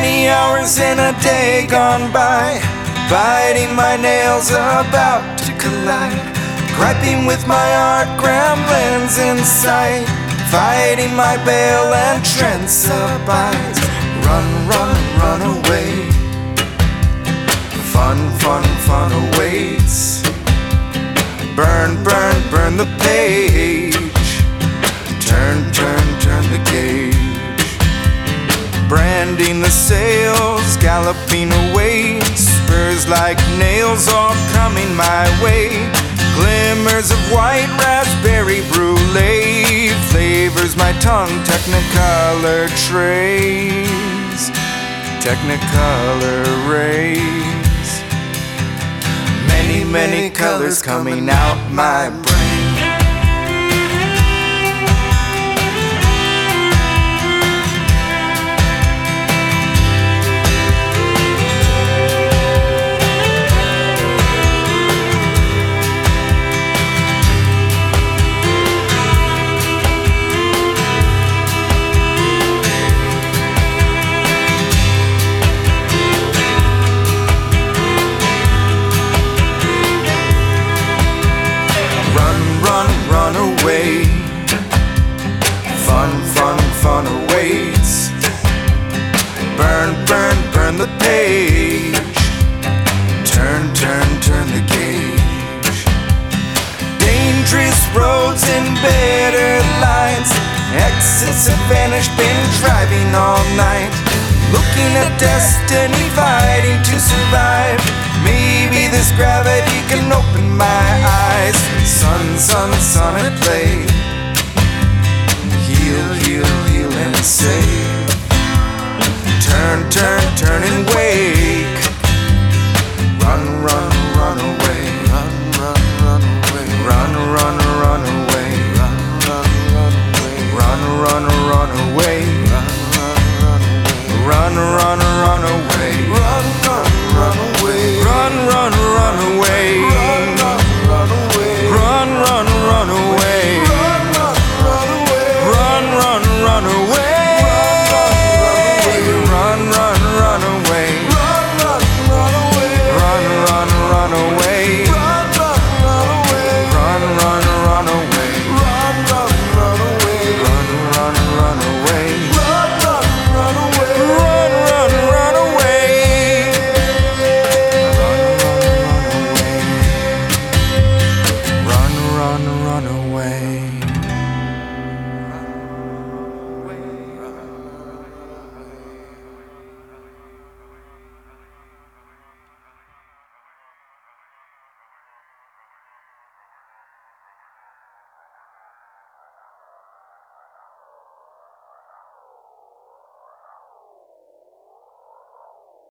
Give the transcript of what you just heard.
many hours in a day gone by, biting my nails about to collide, griping with my art, gremlins in sight, fighting my bale and transubite. Run, run, run away. Fun, fun, fun awaits. Burn, burn, burn the page. Turn, turn, turn the gauge. Branding the sails, galloping away. Spurs like nails all coming my way. Glimmers of white raspberry brulee flavors my tongue. Technicolor trays, Technicolor rays. Many, many colors coming out my brain. Run away. Fun, fun, fun awaits. Burn, burn, burn the page. Turn, turn, turn the gauge. Dangerous roads and better lines. Exits have vanished, been driving all night. Looking at destiny, fighting to survive. Maybe this gravity can open my eyes. Sun, sun, sun at play. Heal, heal, heal and save. Turn, turn, turn and wave.